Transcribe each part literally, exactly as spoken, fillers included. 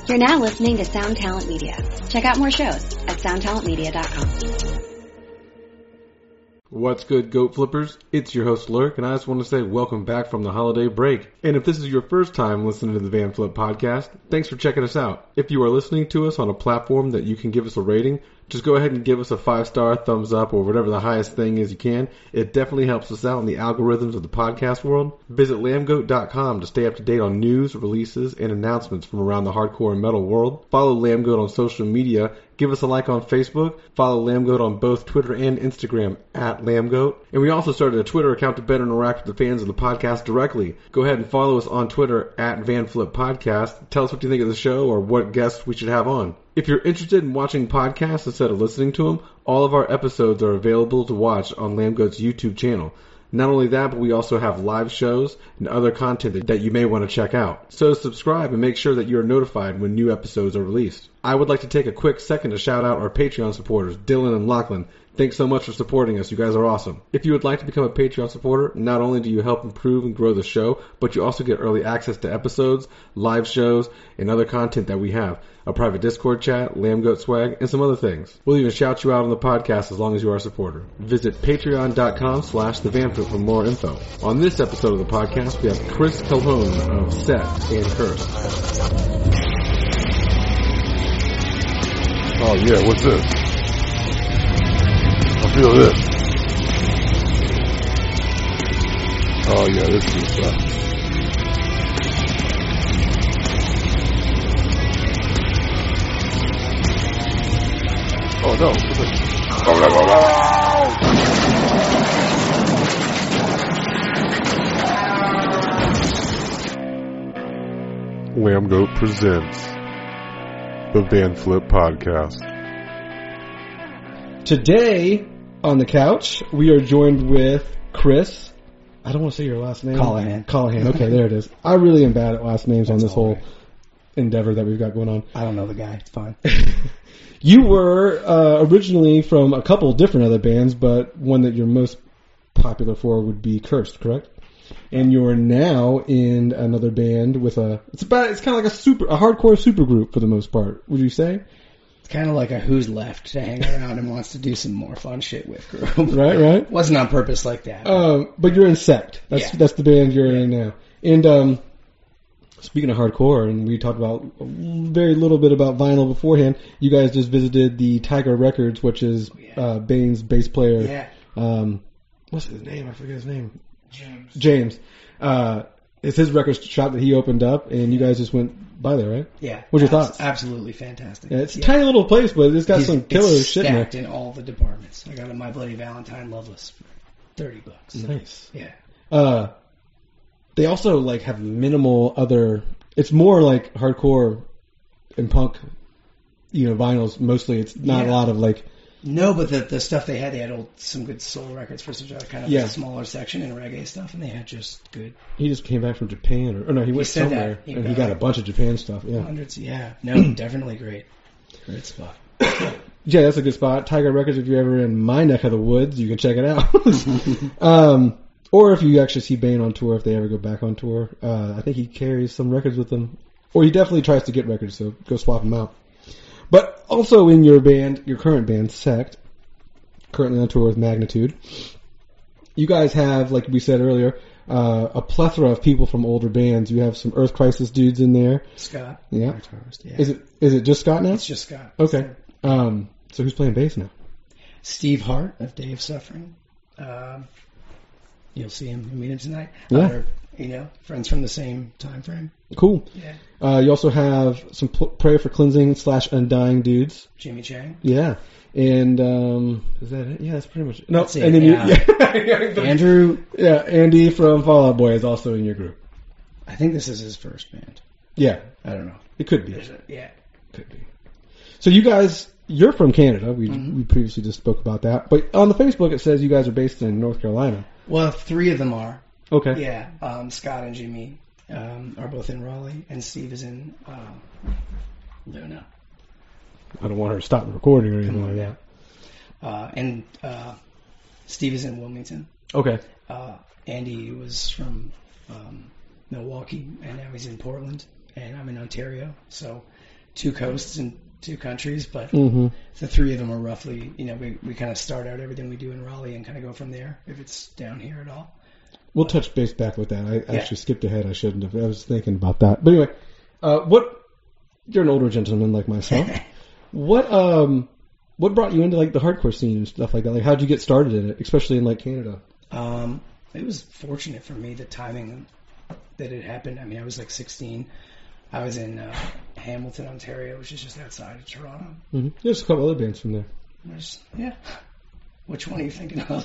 You're now listening to Sound Talent Media. Check out more shows at sound talent media dot com. What's good, Goat Flippers? It's your host, Lurk, and I just want to say welcome back from the holiday break. And if this is your first time listening to the Van Flip podcast, thanks for checking us out. If you are listening to us on a platform that you can give us a rating, just go ahead and give us a five-star, thumbs up, or whatever the highest thing is you can. It definitely helps us out in the algorithms of the podcast world. Visit lamb goat dot com to stay up to date on news, releases, and announcements from around the hardcore and metal world. Follow Lambgoat on social media. Give us a like on Facebook. Follow Lambgoat on both Twitter and Instagram at Lambgoat. And we also started a Twitter account to better interact with the fans of the podcast directly. Go ahead and follow us on Twitter at VanFlipPodcast. Tell us what you think of the show or what guests we should have on. If you're interested in watching podcasts instead of listening to them, all of our episodes are available to watch on Lambgoat's YouTube channel. Not only that, but we also have live shows and other content that you may want to check out. So subscribe and make sure that you're notified when new episodes are released. I would like to take a quick second to shout out our Patreon supporters, Dylan and Lachlan. Thanks so much for supporting us. You guys are awesome. If you would like to become a Patreon supporter, not only do you help improve and grow the show, but you also get early access to episodes, live shows, and other content that we have. A private Discord chat, Lambgoat swag, and some other things. We'll even shout you out on the podcast as long as you are a supporter. Visit patreon dot com slash the Van Flip for more info. On this episode of the podcast, we have Chris Calhoun of Set and Curse. Oh yeah, what's this? I feel this. Oh yeah, this is stuff. Oh no. Lambgoat presents the Van Flip Podcast. Today on the couch, we are joined with Chris. I don't want to say your last name. Callahan. Callahan. Okay, there it is. I really am bad at last names That's on this whole right. endeavor that we've got going on. I don't know the guy. It's fine. You were uh, originally from a couple different other bands, but one that you're most popular for would be Cursed, correct? And you're now in another band with a. It's about. It's kind of like a super, a hardcore super group for the most part. Would you say? It's kind of like a who's left to hang around and wants to do some more fun shit with group. Right, right. Wasn't on purpose like that. Um, but you're in Sect. That's Yeah. that's the band you're in now. And um, speaking of hardcore, and we talked about a very little bit about vinyl beforehand. You guys just visited the Tiger Records, which is Yeah. uh, Bane's bass player. Yeah. Um, what's his name? I forget his name. James. James. Uh, it's his record shop that he opened up, and you guys just went by there, right? Yeah. What's your Abs- thoughts? Absolutely fantastic. Yeah, it's a Yeah. tiny little place, but it's got He's- some killer it's shit in there. stacked in all the departments. I got a My Bloody Valentine Loveless for thirty bucks. Nice. Yeah. Uh, they also like have minimal other. It's more like hardcore and punk, you know, vinyls mostly. It's not Yeah. a lot of like. No, but the the stuff they had, they had old, some good soul records for such a kind of Yeah. a smaller section and reggae stuff, and they had just good He just came back from Japan, or, or no, he went said that. somewhere He and he got- got a bunch of Japan stuff. Yeah, hundreds. Yeah. No, definitely great. Great spot. yeah, that's a good spot. Tiger Records. If you're ever in my neck of the woods, you can check it out. um, or if you actually see Bane on tour, if they ever go back on tour, uh, I think he carries some records with him, or he definitely tries to get records. So go swap them out. But also in your band, your current band, Sect, currently on tour with Magnitude, you guys have, like we said earlier, uh, a plethora of people from older bands. You have some Earth Crisis dudes in there. Scott. Yeah. Guitarist, yeah. Is it is it just Scott now? It's just Scott. Okay. Um, so who's playing bass now? Steve Hart of Day of Suffering. Um, you'll see him, you'll meet him tonight. Yeah. Other, you know, friends from the same time frame. Cool. Yeah. Uh, you also have some pl- Prayer for Cleansing slash Undying dudes. Jimmy Chang. Yeah. And um, is that it? Yeah, that's pretty much it. No, That's it, and then yeah. you, yeah, Andrew, yeah, Andy from Fall Out Boy is also in your group. I think this is his first band. Yeah, I don't know. it could be. Is it? Yeah. Could be. So you guys, you're from Canada. We Mhm. we previously just spoke about that. But on the Facebook, it says you guys are based in North Carolina. Well, three of them are. Okay. Yeah. Um, Scott and Jimmy um, are both in Raleigh, and Steve is in um, Luna. I don't want her to stop the recording or anything like that. Uh, and uh, Steve is in Wilmington. Okay. Uh, Andy was from um, Milwaukee, and now he's in Portland, and I'm in Ontario. So two coasts and two countries, but Mm-hmm. the three of them are roughly, you know, we, we kind of start out everything we do in Raleigh and kind of go from there if it's down here at all. We'll touch base back with that. I Yeah. actually skipped ahead. I shouldn't have. I was thinking about that. But anyway, uh, what? You're an older gentleman like myself. what um, what brought you into like the hardcore scene and stuff like that? Like, how did you get started in it, especially in like Canada? Um, it was fortunate for me, the timing that it happened. I mean, I was like sixteen. I was in uh, Hamilton, Ontario, which is just outside of Toronto. Mm-hmm. There's a couple other bands from there. There's, yeah. Which one are you thinking of?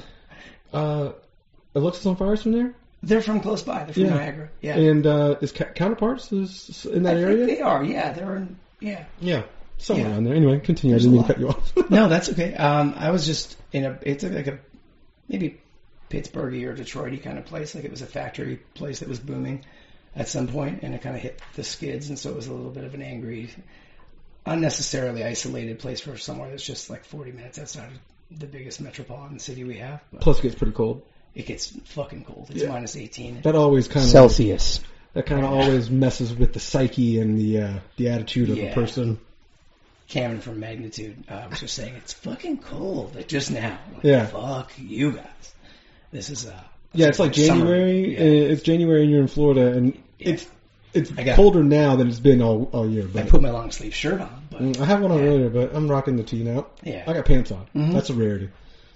Uh, Alexis on Fire is from there. They're from close by. They're from Yeah. Niagara. Yeah. And uh, is Ca- Counterparts is in that I area? think they are. Yeah, they're in. Yeah. Yeah, somewhere Yeah. around there. Anyway, continue. There's I a didn't mean to lot. cut you off. No, that's okay. Um, I was just in a. It's like a maybe Pittsburghy or Detroity kind of place. Like it was a factory place that was booming at some point, and it kind of hit the skids, and so it was a little bit of an angry, unnecessarily isolated place for somewhere that's just like forty minutes outside of the biggest metropolitan city we have. But Plus, it gets pretty cold. it gets fucking cold. It's Yeah. minus eighteen. That always kind of Celsius. that kind of always messes with the psyche and the uh, the attitude of Yeah. a person. Cameron from Magnitude uh, was just saying it's fucking cold. Like just now. Like, Yeah. Fuck you guys. This is uh. Yeah, it's like summer. January. Yeah. And it's January and you're in Florida, and Yeah. it's it's I got- colder now than it's been all all year. I But put my long sleeve shirt on, but Mm, I have one on Yeah. earlier, but I'm rocking the tee now. yeah, I got pants on. Mhm. That's a rarity.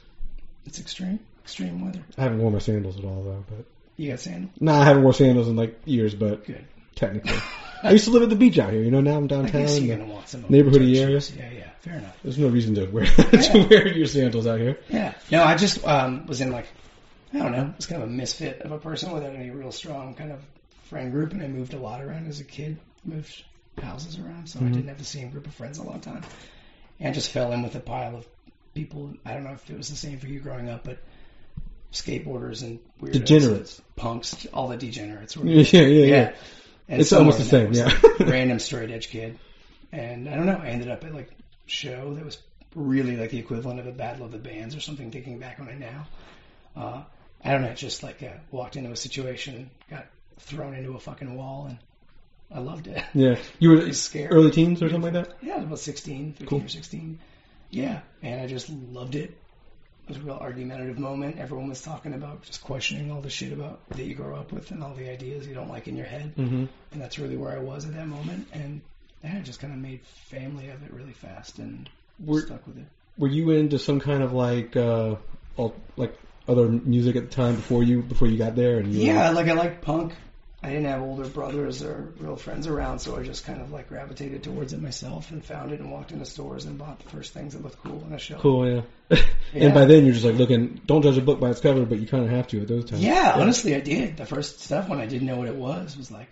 it's extreme, extreme weather. I haven't worn my sandals at all though. But You got sandals? nah, I haven't worn sandals in like years. But Good. technically, I used to live at the beach out here. You know, now I'm I downtown. guess in you're the gonna want some neighborhoody church area. shoes. Yeah, yeah, fair enough. There's no reason to wear to wear your sandals out here. Yeah, no, I just um, was in like I don't know, was kind of a misfit of a person without any real strong kind of friend group, and I moved a lot around as a kid, moved houses around, so I Mhm. didn't have the same group of friends in a long time, and just fell in with a pile of people. I don't know if it was the same for you growing up, but skateboarders and weirdos, Degenerates. and punks, all the degenerates. Were Yeah, yeah, yeah. And It's almost somewhere the in there same, was, yeah. like, random straight edge kid, and I don't know. I ended up at like a show that was really like the equivalent of a Battle of the Bands or something. Thinking back on it now, uh, I don't know. Just like uh, walked into a situation, got thrown into a fucking wall, and I loved it. Yeah, you were It was scary. early teens or something like that. Yeah, I was about sixteen, fifteen Cool. or sixteen. Yeah, and I just loved it. It was a real argumentative moment. Everyone was talking about just questioning all the shit about that you grow up with and all the ideas you don't like in your head. Mm-hmm. And that's really where I was at that moment. And yeah, I just kind of made family of it really fast and Were- stuck with it. Were you into some kind of like uh, all, like other music at the time before you before you got there? And you Yeah, like I liked punk. I didn't have older brothers or real friends around, so I just kind of like gravitated towards it myself and found it and walked into stores and bought the first things that looked cool on a shelf. cool, yeah. Yeah. And by then you're just like looking. Don't judge a book by its cover, but you kind of have to at those times. Yeah, honestly, I did. The first stuff when I didn't know what it was was like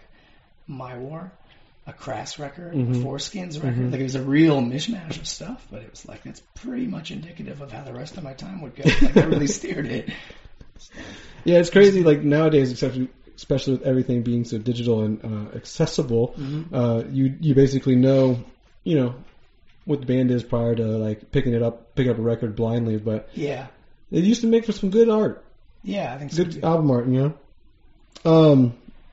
My War, a Crass record, Mhm. a Foreskins record. Mhm. Like it was a real mishmash of stuff, but it was like it's pretty much indicative of how the rest of my time would go. Like I really steered it. Yeah, it's crazy. Like nowadays, especially especially with everything being so digital and uh, accessible, Mhm. uh, you you basically know, you know, what the band is prior to like picking it up, picking up a record blindly. But Yeah, it used to make for some good art. yeah, I think so Good too. album art, you know. Um.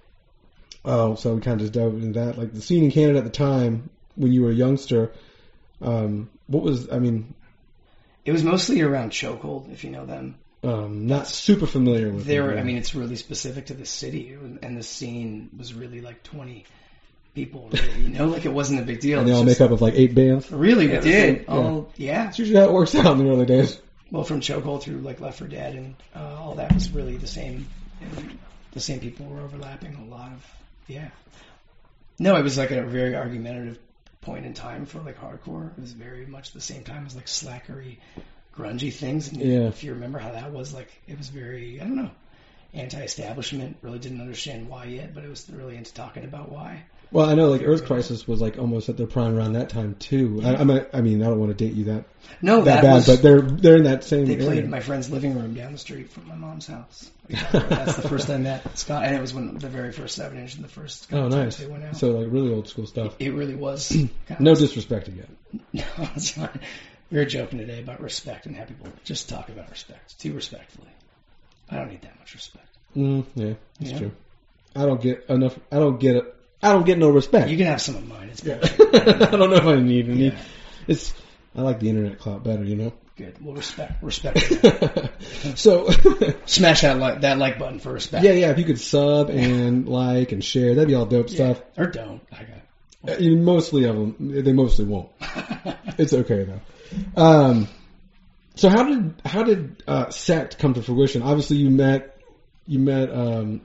Oh, so we kind of just delved into that. Like the scene in Canada at the time when you were a youngster. Um, what was? I mean, It was mostly around Chokehold, if you know them. um, not super familiar with. There, them, I mean, it's really specific to the city, and the scene was really like twenty people. Really, you know, like it wasn't a big deal. and they It's all just- make up of like eight bands. Really, Yeah, they did. yeah. All yeah. That's usually how it works out in the early days. Well, from Chokehold through like Left four Dead and uh, all that was really the same. And the same people were overlapping a lot of yeah. No, it was like a very argumentative point in time for like hardcore. It was very much the same time as like slackery, grungy things. And Yeah. if you remember how that was, like it was very I don't know, anti-establishment. Really didn't understand why yet, but it was really into talking about why. Well, I know like Earth Crisis was like almost at their prime around that time too. I, I mean, I mean, I don't want to date you that No, that, that, bad, was. but they're they're in that same They area. played in my friend's living room down the street from my mom's house. We got there. That's the first I met Scott, and it was when the very first seven inch and the first. Oh, couple times nice. They went out. So like really old school stuff. It really was. Kind of No disrespect again. No, it's fine. We were joking today about respect and how people just talk about respect too respectfully. I don't need that much respect. Mm, yeah, that's Yeah. true. I don't get enough. I don't get I don't get no respect. You can have some of mine. It's Yeah. bullshit. I don't know if I need any. Yeah. It's I like the internet clout better, you know. Good. Well, respect. Respect. So Smash that like that like button for respect. yeah, yeah. If you could sub and like and share, that'd be all dope Yeah. stuff. Or don't. I got. Uh, you- Mostly of them, they mostly won't. It's okay though. Um, so how did how did uh, Sect come to fruition? Obviously, you met you met. Um,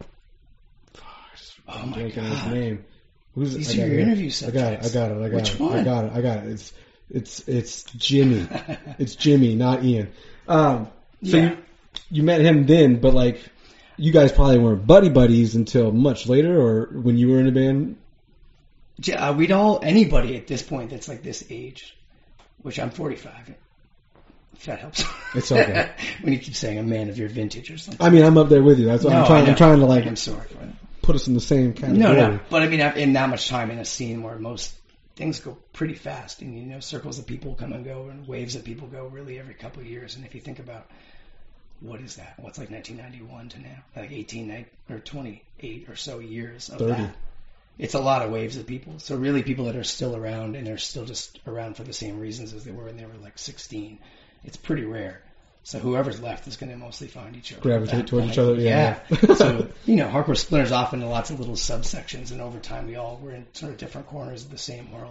Oh my blanking on his God. name. Who's These I are got your it. interview I got it. I subjects. got it. I got Which it. one? I got it. I got it. It's it's it's Jimmy. It's Jimmy, not Ian. Um, so Yeah. you you met him then, but like you guys probably weren't buddy buddies until much later, or when you were in a band. Yeah, uh, we'd all anybody at this point that's like this age, which I'm forty-five. If that helps. It's okay. When you keep saying a man of your vintage or something. I mean, I'm up there with you. That's what No, I'm I trying. know. I'm trying to like I'm sorry for that. put us in the same category. No, no. But I mean, I've in that much time in a scene where most things go pretty fast, and you know, circles of people come and go, and waves of people go really every couple of years. And if you think about what is that? What's like nineteen ninety-one to now? Like eighteen or twenty-eight or so years of thirty. that. It's a lot of waves of people. So really, people that are still around and they're still just around for the same reasons as they were when they were like sixteen. It's pretty rare. So whoever's left is going to mostly find each other. Gravitate at that towards point. each other, yeah. Yeah. So, you know, hardcore splinters off into lots of little subsections, and over time we all were in sort of different corners of the same world.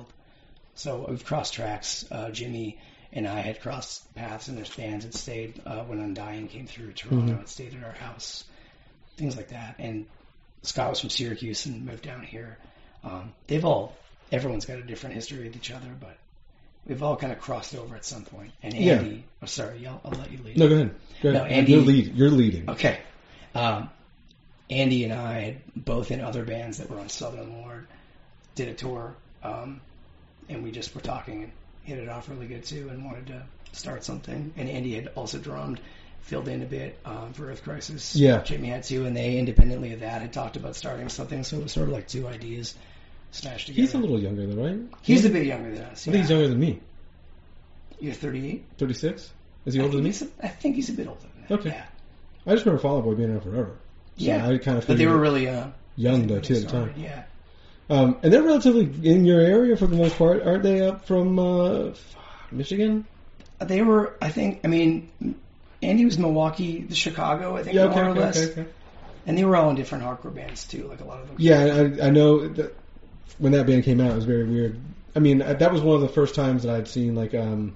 So we've crossed tracks. Uh, Jimmy and I had crossed paths, and there's bands that stayed uh, when Undying came through Toronto Mhm. and stayed at our house, things like that. And Scott was from Syracuse and moved down here. Um, they've all, everyone's got a different history with each other, but we've all kind of crossed over at some point. And Yeah. Andy, oh, sorry, I'll, I'll let you lead. No, go ahead. Go ahead. No, Andy- You're lead. You're leading. Okay. Um, Andy and I had both in other bands that were on Southern Lord, did a tour, um, and we just were talking and hit it off really good too, and wanted to start something. And Andy had also drummed, filled in a bit um, for Earth Crisis. Yeah. Jimmy had too, and they independently of that had talked about starting something. So it was sort of like two ideas smashed together. He's a little younger though, right? He's a bit younger than us. I think he's yeah. younger than me. You're thirty-eight. thirty-six? Is he I older than think me? he's a- I think he's a bit older than that. Okay. Yeah. I just remember Fall Out Boy being around forever. So Yeah. I kind of But they were really uh, young though when too they at the time. started, Yeah. Um, and they're relatively in your area for the most part, aren't they? Up from uh, Michigan? They were, I think, I mean, Andy was Milwaukee, Chicago, I think, Yeah, more okay, or okay, less. okay, okay. And they were all in different hardcore bands too, like a lot of them. Yeah, I, I know that when that band came out, it was very weird. I mean, that was one of the first times that I'd seen like, um,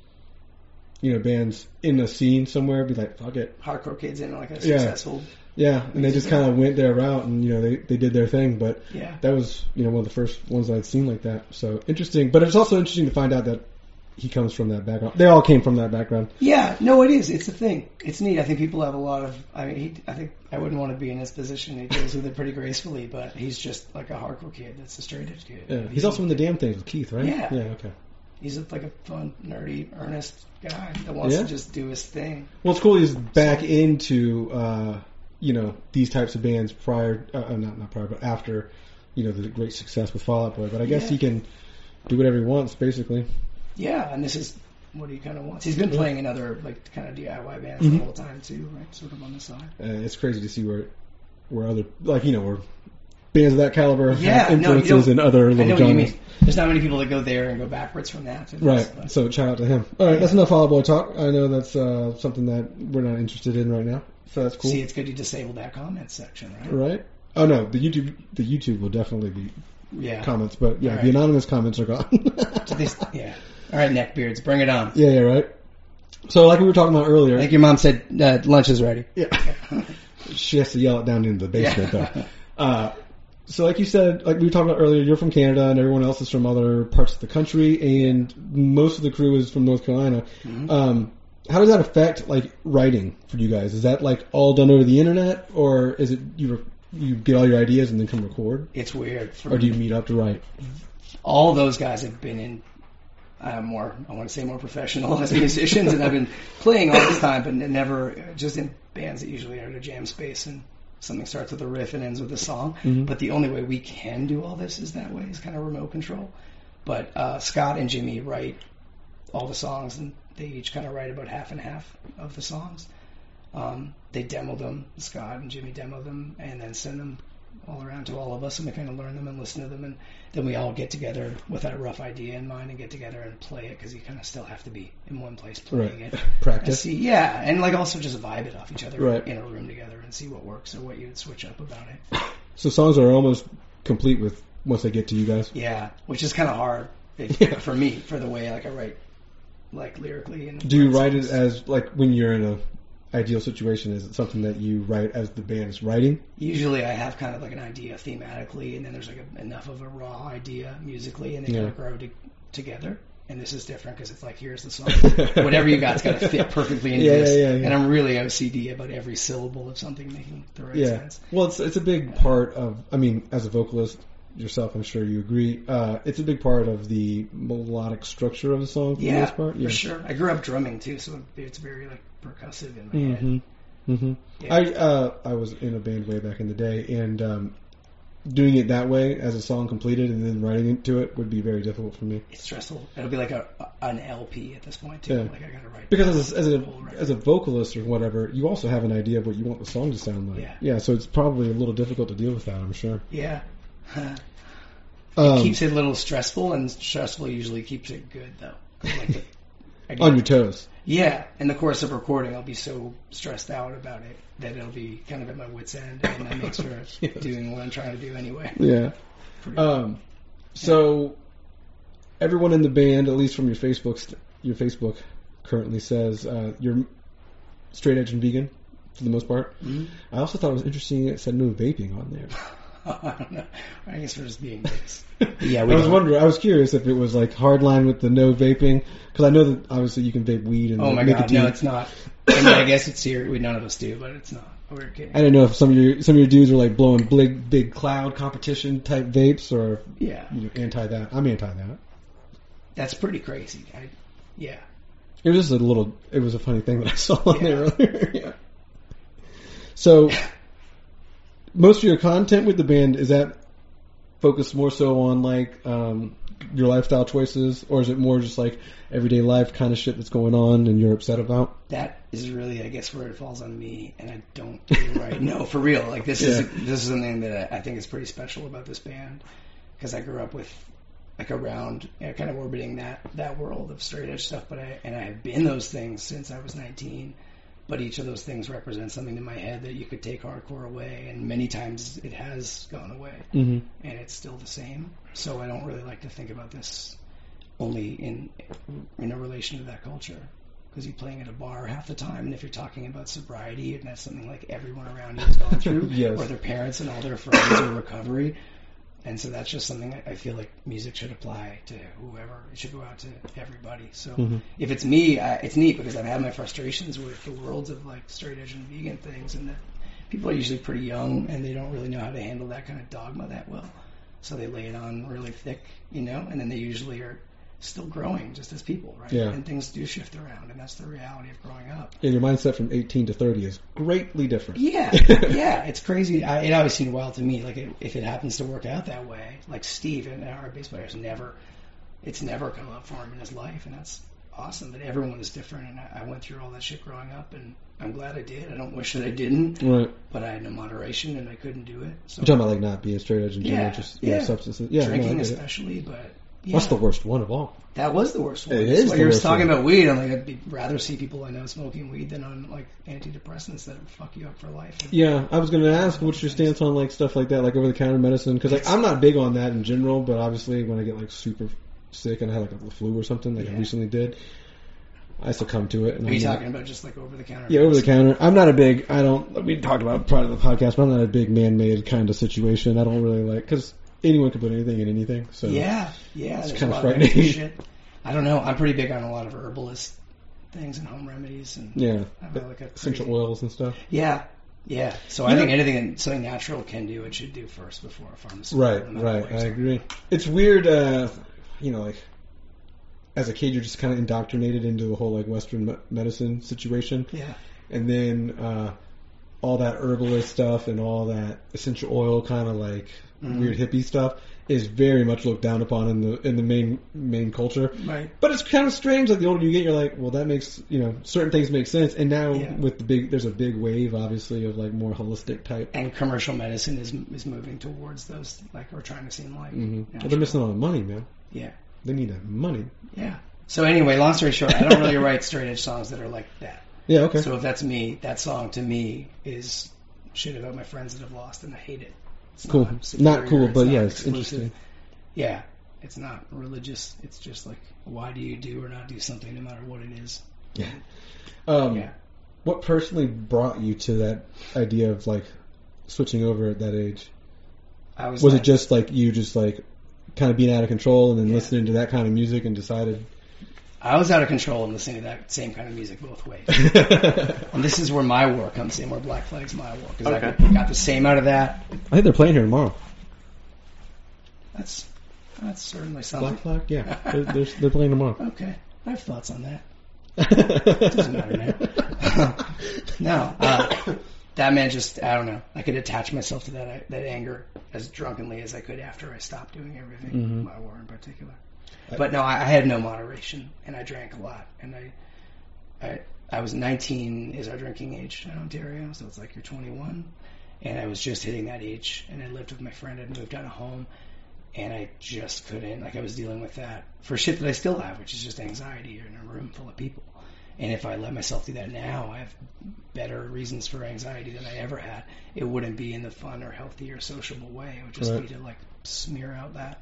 you know, bands in a scene somewhere be like, fuck it. Hardcore kids in like a Yeah. successful, Yeah, and they just kind of went their route, and you know, they they did their thing. But yeah. that was, you know, one of the first ones I'd seen like that. So interesting. But it's also interesting to find out that he comes from that background. They all came from that background. Yeah, no, it is. It's a thing. It's neat. I think people have a lot of, I mean, he, I think I wouldn't want to be in his position. He deals with it pretty gracefully, but he's just like a hardcore kid that's a straight edge kid. Yeah, he's also in the Damn Things with Keith, right? Yeah. Yeah. Okay. He's like a fun, nerdy, earnest guy that wants Yeah. to just do his thing. Well, it's cool he's back into, uh, you know, these types of bands prior, uh, uh, not not prior, but after, you know, the great success with Fall Out Boy. But I guess Yeah. he can do whatever he wants, basically. Yeah, and this is what he kind of wants. He's been Yeah. playing in other like kind of D I Y bands Mhm. the whole time too, right? Sort of on the side. Uh, it's crazy to see where, where other, like, you know, where bands of that caliber Yeah, have no, you influences don't- in other I little know what you genres. mean. There's not many people that go there and go backwards from that. to this, Right. but- So shout out to him. All right, that's enough Fall Out Boy talk. I know that's uh, something that we're not interested in right now. So that's cool. See, it's good you disabled that comment section, right? Right? Oh no, the YouTube the YouTube will definitely be Yeah. comments, but yeah, All the right. anonymous comments are gone. So they- yeah. All right, neckbeards, bring it on. yeah, yeah, right. So like we were talking about earlier, I think your mom said uh, lunch is ready. yeah, she has to yell it down into the basement Yeah. though. Uh, so like you said, like we were talking about earlier, you're from Canada and everyone else is from other parts of the country, and most of the crew is from North Carolina. Mhm. Um, how does that affect like writing for you guys? Is that like all done over the internet, or is it you re- you get all your ideas and then come record, It's weird. For or do you meet up to write? all those guys have been in uh, more, I want to say more professional as musicians, and I've been playing all this time, but never just in bands that usually are at a jam space and something starts with a riff and ends with a song. Mhm. But the only way we can do all this is that way, is kind of remote control. But uh, Scott and Jimmy write all the songs, and they each kind of write about half and half of the songs. Um, they demo them, Scott and Jimmy demo them, and then send them all around to all of us, and we kind of learn them and listen to them, and then we all get together with that rough idea in mind and get together and play it, because you kind of still have to be in one place playing Right. it. Practice. And see, yeah, and like also just vibe it off each other Right. in a room together and see what works or what you would switch up about it. So songs are almost complete with once they get to you guys. Yeah, which is kind of hard if, Yeah. for me, for the way like I write, like lyrically. And Do you write songs. it as like when you're in a ideal situation? Is it something that you write as the band is writing? Usually I have kind of like an idea thematically, and then there's like a, enough of a raw idea musically, and they Yeah. kind of grow to, together. And this is different because it's like, here's the song. Whatever you got's got to fit perfectly into Yeah, this. yeah, yeah. And I'm really O C D about every syllable of something making the right Yeah. sense. Well, it's it's a big part of. I mean, as a vocalist yourself, I'm sure you agree. Uh, it's a big part of the melodic structure of the song for the Yeah, most part. for sure. I grew up drumming too, so it's very like percussive in my head. Mm-hmm. Mm-hmm. Yeah. I uh, I was in a band way back in the day, and um, doing it that way as a song completed and then writing into it would be very difficult for me. It's stressful. It'll be like a, a an L P at this point too. Yeah. Like I gotta write Because as a, as the a whole record. as a vocalist or whatever, you also have an idea of what you want the song to sound like. Yeah. Yeah. So it's probably a little difficult to deal with that. I'm sure. Yeah. Um, Keeps it a little stressful, and stressful usually keeps it good though. 'Cause, like, the- I get- on your toes. Yeah, in the course of recording, I'll be so stressed out about it that it'll be kind of at my wit's end, and that makes for Yes. doing what I'm trying to do anyway. Yeah. Pretty- Um, so everyone in the band, at least from your Facebook, st- your Facebook currently says uh, you're straight edge and vegan for the most part. Mhm. I also thought it was interesting it said no vaping on there. I don't know. I guess we're just being nice. Yeah, we I was don't- wondering. I was curious if it was like hardline with the no vaping, because I know that obviously you can vape weed and Oh my god, nicotine. no, it's not. I mean, I guess it's here. We none of us do, but it's not. We're kidding. I didn't know if some of your some of your dudes are like blowing big big cloud competition type vapes, or Yeah, you anti that. I'm anti that. that's pretty crazy. I, yeah. It was just a little. It was a funny thing that I saw on Yeah. there earlier. Yeah. So, most of your content with the band, is that focused more so on like um, your lifestyle choices, or is it more just like everyday life kind of shit that's going on and you're upset about? That is really, I guess, where it falls on me, and I don't really right. No, for real. Like this is Yeah. this is something that I think is pretty special about this band, because I grew up with like around, you know, kind of orbiting that that world of straight edge stuff. But I and I have been those things since I was nineteen. But each of those things represents something in my head that you could take hardcore away, and many times it has gone away, Mm-hmm. and it's still the same. So I don't really like to think about this only in in a relation to that culture, because you're playing at a bar half the time, and if you're talking about sobriety, and that's something like everyone around you has gone through, Yes. or their parents and all their friends or recovery. And so that's just something I I feel like music should apply to whoever. It should go out to everybody. So Mhm. if it's me, I, it's neat because I've had my frustrations with the worlds of like straight edge and vegan things, and that people are usually pretty young and they don't really know how to handle that kind of dogma that well. So they lay it on really thick, you know, and then they usually are still growing just as people, right? Yeah. And things do shift around, and that's the reality of growing up. And your mindset from eighteen to thirty is greatly different. Yeah, yeah, it's crazy. I, it always seemed wild to me. Like it, if it happens to work out that way, like Steve and our bass player's never, it's never come up for him in his life, and that's awesome. But everyone is different, and I, I went through all that shit growing up, and I'm glad I did. I don't wish that I didn't, Right. but I had no moderation, and I couldn't do it. So You're talking about like not being straight edge in general, Yeah, just you know, yeah. substances. Yeah, no, I drinking get it. especially, but yeah, That's the worst one of all. that was the worst one. It That's is why the you were worst talking one. about weed. I'm like, I'd be, rather see people I know smoking weed than on like antidepressants that fuck you up for life. And, Yeah, I was going to ask, what's your stance on like stuff like that, like over the counter medicine? Because like I'm not big on that in general, but obviously when I get like super sick and I had like a flu or something, like I Yeah. recently did, I succumb to it. And Are you I'm not- talking about just like over the counter? Yeah, over the counter. I'm not a big. I don't. We talked about it prior to the podcast, but I'm not a big man-made kind of situation. I don't really like because anyone can put anything in anything. So Yeah, yeah. It's there's kinda a lot of frightening. extra shit. I don't know. I'm pretty big on a lot of herbalist things and home remedies, and yeah, I have like a essential crazy- oils and stuff. Yeah, yeah. So You I think know- anything that something natural can do, it should do first before a pharmaceutical. Right, no matter right. what I you're agree. It's weird. Uh, you know, like as a kid, you're just kind of indoctrinated into the whole like Western me- medicine situation. saying. Yeah, And then uh, all that herbalist stuff and all that essential oil kind of like mm-hmm. weird hippie stuff is very much looked down upon in the in the main main culture. Right. But it's kind of strange. Like the older you get, you're like, well, that makes you know certain things make sense. And now yeah. with the big, there's a big wave, obviously, of like more holistic type. And commercial medicine is is moving towards those. Like we're trying to seem like. Mm-hmm. But they're missing all the money, man. Yeah. They need that money. Yeah. So anyway, long story short, I don't really write straight edge songs that are like that. Yeah. Okay. So if that's me, that song to me is shit about my friends that have lost, and I hate it. It's cool. Not, not cool, but not yeah, it's exclusive. interesting. Yeah, it's not religious. It's just like, why do you do or not do something no matter what it is? Yeah. Um, yeah. What personally brought you to that idea of like switching over at that age? I was. Was like, it just like you just like kind of being out of control and then yeah. listening to that kind of music and decided? I was out of control and listening to that same kind of music both ways. And this is where my war comes in, where Black Flag's my war. Because Okay. I got the same out of that. I think they're playing here tomorrow. That's that's certainly something. Black Flag? Yeah. they're, they're, they're playing tomorrow. Okay. I have thoughts on that. Doesn't matter now. No. Uh, that man just, I don't know. I could attach myself to that that anger as drunkenly as I could after I stopped doing everything, mm-hmm. my war in particular. But no, I, I had no moderation, and I drank a lot. And I, I, I was nineteen is our drinking age in Ontario, so it's like you're twenty-one. And I was just hitting that age, and I lived with my friend. I'd moved out of home, and I just couldn't. Like I was dealing with that for shit that I still have, which is just anxiety in a room full of people. And if I let myself do that now, I have better reasons for anxiety than I ever had. It wouldn't be in the fun or healthy or sociable way. It would just right. be to like smear out that.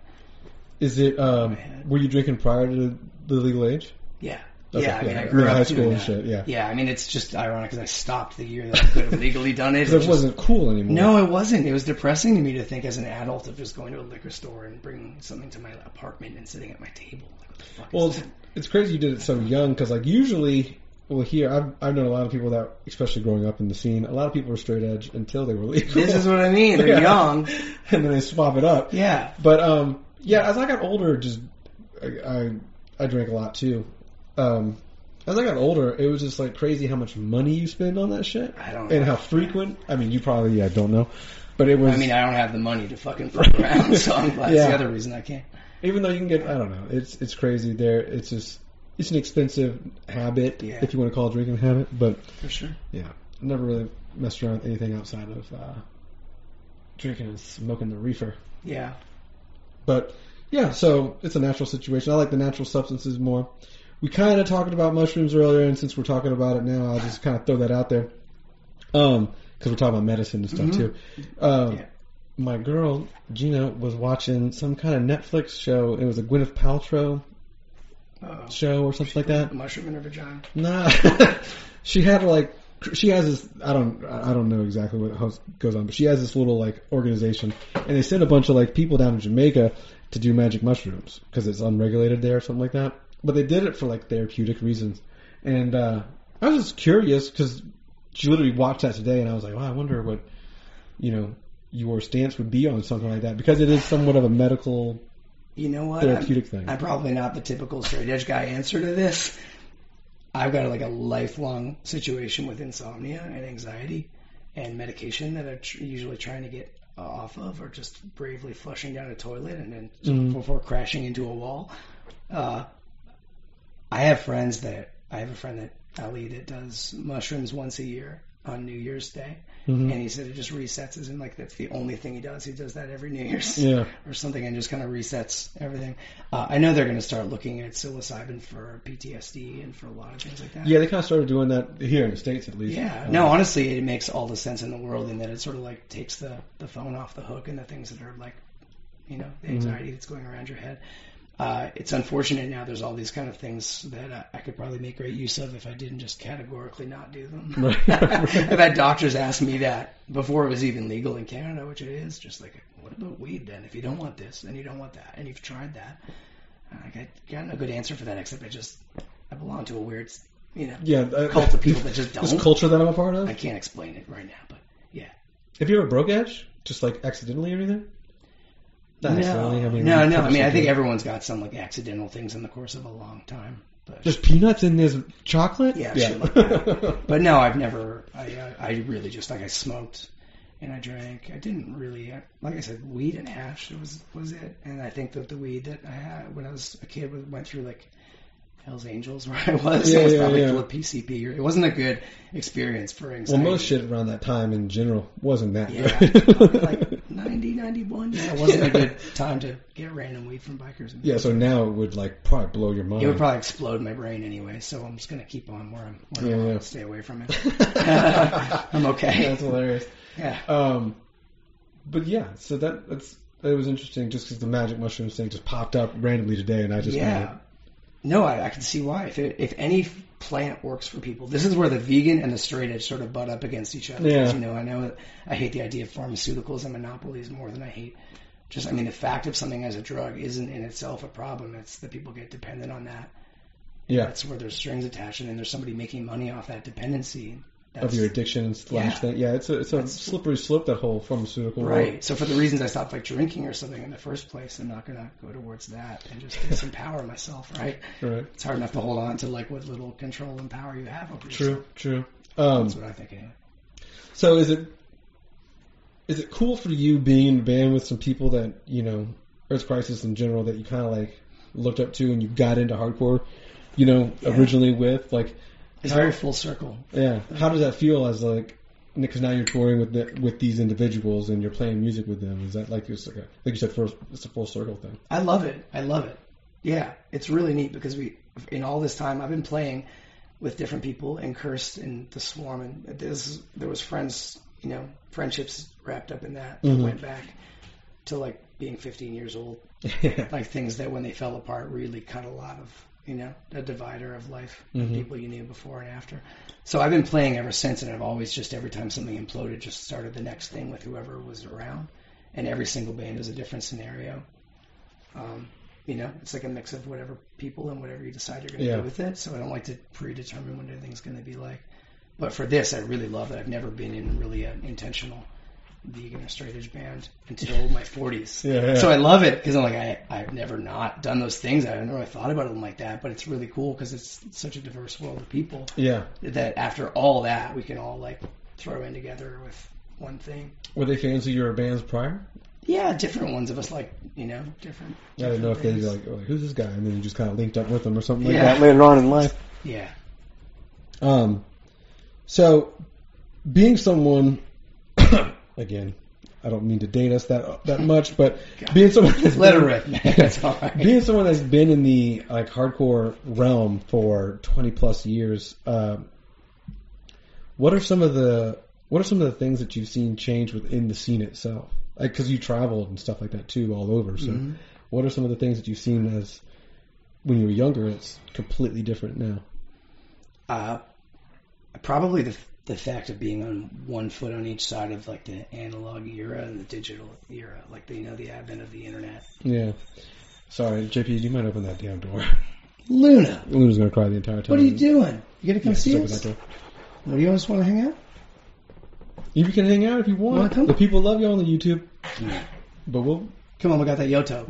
Is it? Um, were you drinking prior to the legal age? Yeah. Okay, yeah, I mean, yeah. I grew yeah, up high school doing and that. shit. Yeah. Yeah, I mean, it's just ironic because I stopped the year that I could have legally done it. Because it, it wasn't cool anymore. No, it wasn't. It was depressing to me to think as an adult of just going to a liquor store and bringing something to my apartment and sitting at my table. Like, what the fuck well, is it's, that? it's crazy you did it so young because, like, usually, well, here I've I've known a lot of people that, especially growing up in the scene, a lot of people were straight edge until they were legal. This is what I mean. They're yeah. young, and then they swap it up. Yeah. But um, yeah, as I got older, just I I, I drank a lot too. Um. As I got older, it was just like crazy how much money you spend on that shit. I don't know. And how frequent. I mean, you probably, yeah, don't know. But it was. I mean, I don't have the money to fucking fuck around, so I'm glad. Yeah. That's the other reason I can't. Even though you can get, I don't know, it's it's crazy there. It's just, it's an expensive habit, Yeah. if you want to call it a drinking habit. But, For sure. yeah, never really messed around with anything outside of uh, drinking and smoking the reefer. Yeah. But, yeah, so it's a natural situation. I like the natural substances more. We kind of talked about mushrooms earlier, and since we're talking about it now, I'll just kind of throw that out there. Um, because we're talking about medicine and stuff, Mm-hmm. too. Um, Yeah. My girl, Gina, was watching some kind of Netflix show. It was a Gwyneth Paltrow Uh-oh. show or something like that. Mushroom in her vagina. Nah. She had, like, she has this, I don't, I don't know exactly what how it goes on, but she has this little, like, organization, and they send a bunch of, like, people down to Jamaica to do magic mushrooms, because it's unregulated there or something like that. But they did it for, like, therapeutic reasons. And uh, I was just curious, because she literally watched that today, and I was like, well, I wonder what, you know, your stance would be on something like that, because it is somewhat of a medical, You know what? therapeutic I'm, thing. I'm probably not the typical straight edge guy answer to this. I've got like a lifelong situation with insomnia and anxiety and medication that I'm tr- usually trying to get uh, off of, or just bravely flushing down a toilet and then Mhm. before crashing into a wall. Uh, I have friends that I have a friend that Ali that does mushrooms once a year on New Year's Day, Mhm. and he said it just resets. As in, like that's the only thing he does. He does that every New Year's Yeah. or something, and just kind of resets everything. Uh, I know they're going to start looking at psilocybin for P T S D and for a lot of things like that. Yeah, they kind of started doing that here in the States, at least. Yeah. Um, No, honestly, it makes all the sense in the world in that it sort of like takes the, the phone off the hook and the things that are like, you know, the anxiety that's going around your head. Uh, it's unfortunate now there's all these kind of things that uh, I could probably make great use of if I didn't just categorically not do them. Right, right. I've had doctors ask me that before it was even legal in Canada, which it is. Just like, what about weed then? If you don't want this, then you don't want that. And you've tried that. I got, got no good answer for that, except I just, I belong to a weird, you know, Yeah, uh, cult of people that just don't. This culture that I'm a part of. I can't explain it right now, but yeah. Have you ever broke edge? Just like accidentally or anything? Not No, accidentally, I mean, no, no. I mean, I purposely. think everyone's got some like accidental things in the course of a long time. But, There's peanuts in this chocolate? yeah, shit like that. But no, I've never. I uh, I really just like I smoked and I drank. I didn't really, like I said, weed and hash was was it. And I think that the weed that I had when I was a kid went through like Hell's Angels where I was. Yeah, it was yeah, probably yeah. full of P C P. Or, it wasn't a good experience for Well, anxiety. most shit around that time in general wasn't that Yeah, good. probably like ninety, ninety-one. Yeah, it wasn't a good time to get random weed from bikers. And Yeah, so now it would like probably blow your mind. it would probably explode my brain anyway, so I'm just going to keep on where I'm, where Yeah, I'm yeah. and stay away from it. I'm okay. That's hilarious. Yeah. Um, but yeah, so that that's it was interesting just because the magic mushrooms thing just popped up randomly today, and I just Yeah. kinda- No, I, I can see why. If it, if any plant works for people, this is where the vegan and the straight edge sort of butt up against each other. Yeah. You know, I know that I hate the idea of pharmaceuticals and monopolies more than I hate just. I mean, the fact of something as a drug isn't in itself a problem. It's that people get dependent on that. yeah, That's where there's strings attached, and then there's somebody making money off that dependency. That's, of your addiction slash Yeah. thing. Yeah, it's a it's a That's- slippery slope, that whole pharmaceutical world. Right. So for the reasons I stopped like drinking or something in the first place, I'm not going to go towards that and just disempower myself. Right. Right. It's hard enough to hold on to like what little control and power you have over True. yourself. True. Um, That's what I think. Anyway. so is it is it cool for you being in a band with some people that you know Earth Crisis in general that you kind of like looked up to and you got into hardcore, you know, Yeah. originally with like. It's how- very full circle. Yeah. How does that feel as like, because now you're touring with the, with these individuals and you're playing music with them? Is that like, it's like, a, like you said, first, it's a full circle thing? I love it. I love it. Yeah, it's really neat because we, in all this time, I've been playing with different people and Cursed and the Swarm, and there's, there was friends, you know, friendships wrapped up in that. Mhm. That went back to like being fifteen years old, like things that when they fell apart really cut a lot of, you know, a divider of life, Mhm. people you knew before and after. So I've been playing ever since, and I've always just every time something imploded, just started the next thing with whoever was around, and every single band is a different scenario. Um, you know, it's like a mix of whatever people and whatever you decide you're going to Yeah. do with it. So I don't like to predetermine what everything's going to be like. But for this, I really love that I've never been in really an intentional vegan or straight edge band until my forties. Yeah, yeah. So I love it because I'm like, I, I've never not done those things. I never really thought about them like that, but it's really cool because it's such a diverse world of people Yeah. that after all that, we can all like throw in together with one thing. Were they fans of your bands prior? Yeah, different ones of us, like, you know, different. I didn't know if they'd different be like, oh, who's this guy? And then you just kind of linked up with them or something like Yeah. that later on in life. Yeah. Um, so being someone, again, I don't mean to date us that that much, but God. being someone that's Let her been- rip, man. That's all right. being someone that's been in the like hardcore realm for twenty plus years, uh, what are some of the what are some of the things that you've seen change within the scene itself? Like, because you traveled and stuff like that too, all over. So, Mhm. what are some of the things that you've seen as when you were younger? It's completely different now. Uh, probably the the fact of being on one foot on each side of like the analog era and the digital era, like the, you know, the advent of the internet. Yeah. Sorry, J P, you might open that damn door. Luna, Luna's gonna cry the entire time. what are you doing? You gonna come Yeah, just see open us? that door. What, do you always want to hang out? You can hang out if you want. Wanna come? The people love you on the YouTube, Yeah. but we'll. Come on, we got that Yoto.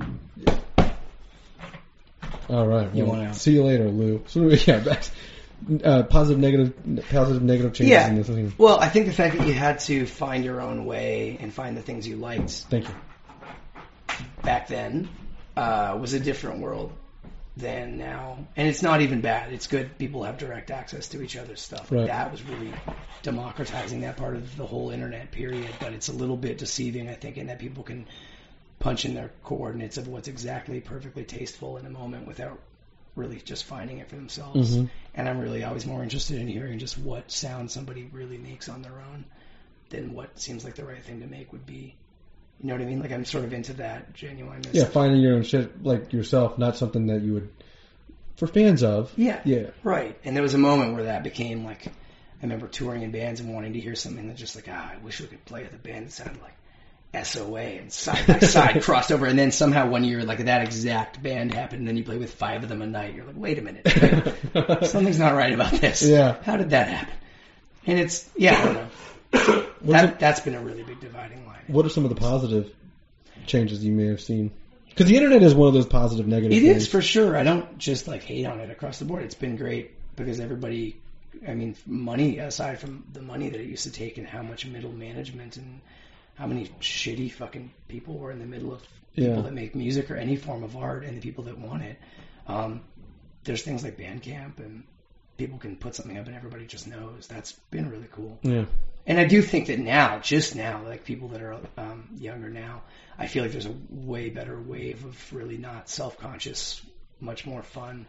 All right. You well, want out. see you later, Lou. So yeah, back, uh, positive, negative, positive, negative changes Yeah. in this thing. Well, I think the fact that you had to find your own way and find the things you liked Thank you. back then uh, was a different world than now. And it's not even bad. It's good people have direct access to each other's stuff. Right. That was really democratizing that part of the whole internet period. But it's a little bit deceiving, I think, in that people can punch in their coordinates of what's exactly perfectly tasteful in a moment without really just finding it for themselves. Mhm. And I'm really always more interested in hearing just what sound somebody really makes on their own than what seems like the right thing to make would be. You know what I mean? Like, I'm sort of into that genuineness. Yeah, finding your own shit like yourself, not something that you would for fans of. Yeah. Yeah. Right. And there was a moment where that became like, I remember touring in bands and wanting to hear something that just like, ah, I wish we could play with a band that sounded like S O A and side by side crossed over. And then somehow one year, like that exact band happened, and then you play with five of them a night. You're like, wait a minute. Wait, something's not right about this. Yeah. How did that happen? And it's, yeah, I don't know. What's That, it- that's been a really big dividing line. What are some of the positive changes you may have seen? Because the internet is one of those positive, negative It things. is, for sure. I don't just like hate on it across the board. It's been great because everybody, I mean, money, aside from the money that it used to take and how much middle management and how many shitty fucking people were in the middle of people Yeah. that make music or any form of art and the people that want it. Um, there's things like Bandcamp and people can put something up and everybody just knows. That's been really cool. Yeah. And I do think that now, just now, like people that are um, younger now, I feel like there's a way better wave of really not self-conscious, much more fun.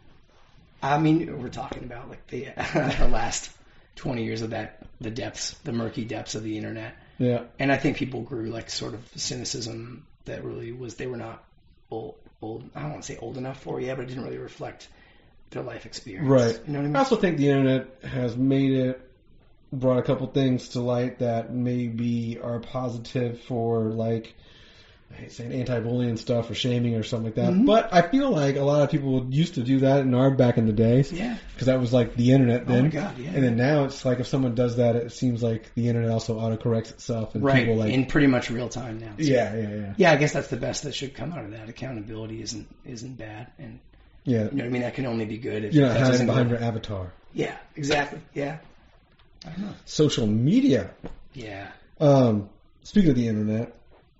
I mean, we're talking about like the, the last twenty years of that, the depths, the murky depths of the internet. Yeah. And I think people grew like sort of cynicism that really was, they were not old, old I don't want to say old enough for yet, but it didn't really reflect their life experience. Right. You know what I mean? I also think the internet has made it, brought a couple things to light that maybe are positive for, like, I hate saying anti-bullying stuff or shaming or something like that. Mm-hmm. But I feel like a lot of people used to do that in our back in the days. Yeah. Because that was like the internet then. Oh my God, yeah. And then now it's like if someone does that, it seems like the internet also autocorrects itself. And Right. people like, In pretty much real time now. too. yeah, yeah, yeah. Yeah, I guess that's the best that should come out of that. Accountability isn't isn't bad, and Yeah. you know what I mean. That can only be good if You're not that hiding doesn't behind go- your avatar. Yeah, exactly. Yeah, I don't know. Social media. Yeah, Um, speaking of the internet,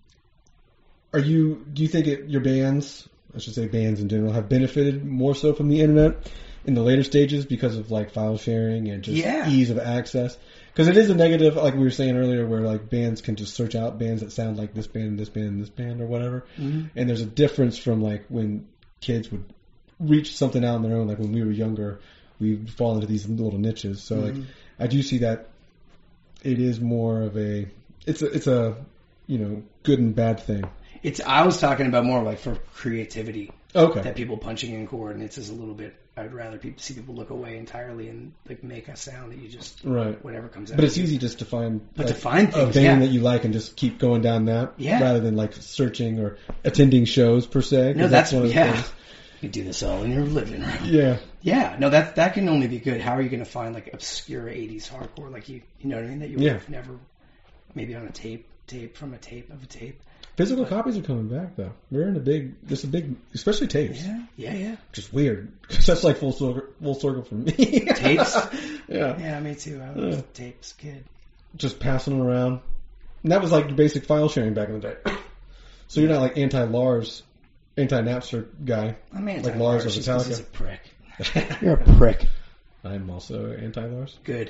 are you? Do you think it, your bands, I should say bands in general, have benefited more so from the internet in the later stages because of like file sharing and just Yeah. ease of access? Because it is a negative, like we were saying earlier, where like bands can just search out bands that sound like this band, and this band, and this band, or whatever. Mm-hmm. And there's a difference from like when kids would reach something out on their own. Like when we were younger, we fall into these little niches. So like, I do see that it is more of a, it's a, it's a, you know, good and bad thing. it's. I was talking about more like for creativity. Okay. That people punching in coordinates is a little bit. I'd rather people see people look away entirely and like make a sound that you just Right. whatever comes out. But it's easy just to find, But like, to find a things, band yeah. that you like and just keep going down that, Yeah. rather than like searching or attending shows per se. 'cause No, that's, one of the yeah. things. You do this all in your living room. Yeah. Yeah, no, that that can only be good. How are you going to find like obscure eighties hardcore, like you, you know what I mean? That you would Yeah. have never, maybe on a tape, tape from a tape of a tape. Physical copies are coming back though. We're in a big, there's a big, especially tapes. Yeah, yeah, yeah. Which is weird. Because that's like full circle, full circle for me. Tapes? Yeah. Yeah, me too. I was Yeah. a tapes kid. Just passing them around. And that was like your basic file sharing back in the day. So you're not like anti-Lars, anti-Napster guy. I'm anti Like Lars Lars of just 'cause Metallica. he's a prick. You're a prick. I'm also anti-Lars. Good.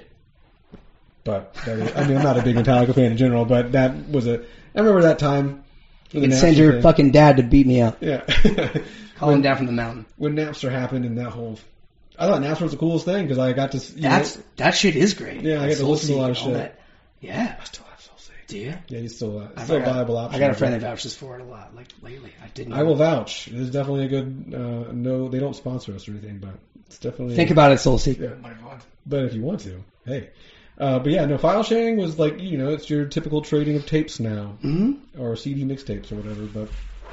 But that is, I mean, I'm not a big Metallica fan in general, but that was a. I remember that time. You can send your thing. fucking dad to beat me up. Yeah. Call him down from the mountain. When Napster happened and that whole, I thought Napster was the coolest thing because I got to. You That's know, that shit is great. Yeah, I get to listen to a lot of All shit. that. Yeah. I still have Soul Seek. Do you? Yeah, he's still uh, I still a got- viable option. I got a friend that vouches for it a lot. Like lately, I didn't. I will vouch. It is definitely a good. Uh, no, they don't sponsor us or anything, but it's definitely. think about it, Soul Seeker. Yeah. But if you want to, hey. Uh, but yeah, no, file sharing was like, you know, it's your typical trading of tapes now. Mm-hmm. Or C D mixtapes or whatever, but